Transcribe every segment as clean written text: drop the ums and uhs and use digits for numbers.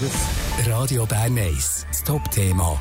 ist es. Radio Bern 1, das Top-Thema.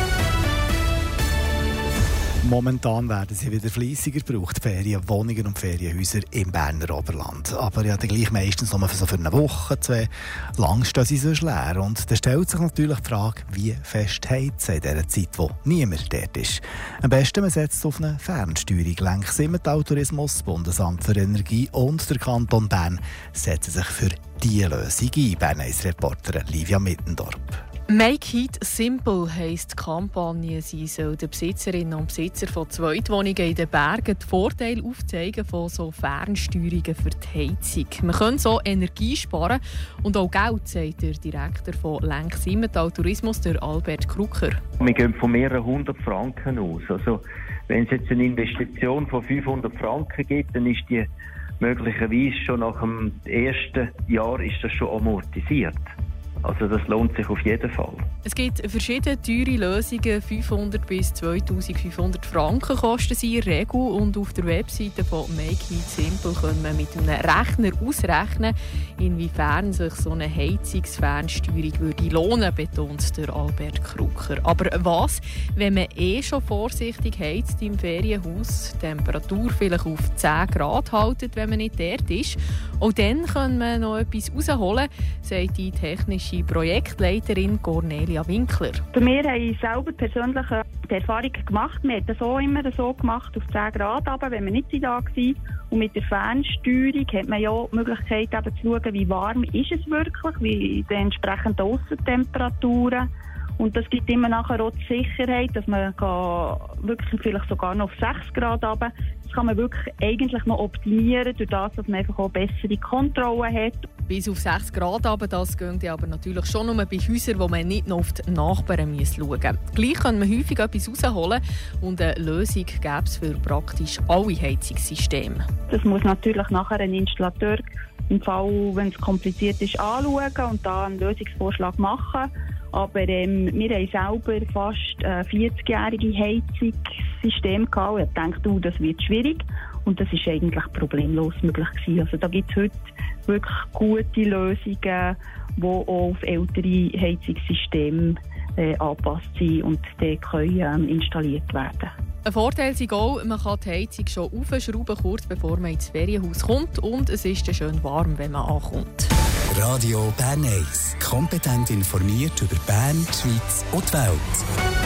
Momentan werden sie wieder fleissiger gebraucht, Ferienwohnungen und Ferienhäuser im Berner Oberland. Aber ja, dann gleich meistens nur für eine Woche, 2. Lang stehen sie sonst leer. Und da stellt sich natürlich die Frage, wie fest heizen in dieser Zeit, wo niemand dort ist. Am besten man setzt auf eine Fernsteuerung. Lenk Simmental Tourismus, Bundesamt für Energie und der Kanton Bern setzen sich für diese Lösung ein. Bern 1 Reporterin Livia Mittendorp. «Make Heat Simple» heisst die Kampagne. Sie soll den Besitzerinnen und Besitzern von Zweitwohnungen in den Bergen die Vorteile aufzeigen von so Fernsteuerungen für die Heizung. Man kann so Energie sparen und auch Geld, sagt der Direktor von Lenk Simmental Tourismus, der Albert Krucker. Wir gehen von mehreren 100 Franken aus. Also, wenn es jetzt eine Investition von 500 Franken gibt, dann ist die möglicherweise schon nach dem ersten Jahr ist das schon amortisiert. Also das lohnt sich auf jeden Fall. Es gibt verschiedene teure Lösungen. 500 bis 2500 Franken kosten sie in der Regel. Und auf der Webseite von «Make Heat Simple» kann man mit einem Rechner ausrechnen, inwiefern sich so eine Heizungsfernsteuerung würde lohnen, betont der Albert Krucker. Aber was, wenn man schon vorsichtig heizt im Ferienhaus, die Temperatur vielleicht auf 10 Grad haltet, wenn man nicht dort ist? Auch dann kann man noch etwas rausholen, sagt die technische Projektleiterin Cornelia Winkler. Wir haben selber persönlich die Erfahrung gemacht. Wir haben das auch immer so gemacht, auf 10 Grad, aber wenn wir nicht da waren. Und mit der Fernsteuerung hat man ja die Möglichkeit eben zu schauen, wie warm ist es wirklich, wie die entsprechenden Aussentemperaturen. Und das gibt immer nachher auch die Sicherheit, dass man wirklich vielleicht sogar noch auf 6 Grad runter. Das kann man wirklich eigentlich noch optimieren, durch das, dass man einfach auch bessere Kontrolle hat. Bis auf 6 Grad runter, das geht aber natürlich schon nur bei Häusern, wo man nicht noch auf die Nachbarn schauen muss. Gleich kann man häufig etwas rausholen und eine Lösung gäbe es für praktisch alle Heizungssysteme. Das muss natürlich nachher ein Installateur im Fall, wenn es kompliziert ist, anschauen und da einen Lösungsvorschlag machen. Aber wir haben selber fast 40-jährige Heizungssystem gehabt. Ich dachte, das wird schwierig. Und das ist eigentlich problemlos möglich gewesen. Also da gibt es heute wirklich gute Lösungen, die auch auf ältere Heizungssysteme angepasst sind und die können installiert werden. Ein Vorteil ist auch, man kann die Heizung schon aufschrauben, kurz bevor man ins Ferienhaus kommt. Und es ist dann schön warm, wenn man ankommt. Radio Bern 1. Kompetent informiert über Bern, die Schweiz und die Welt.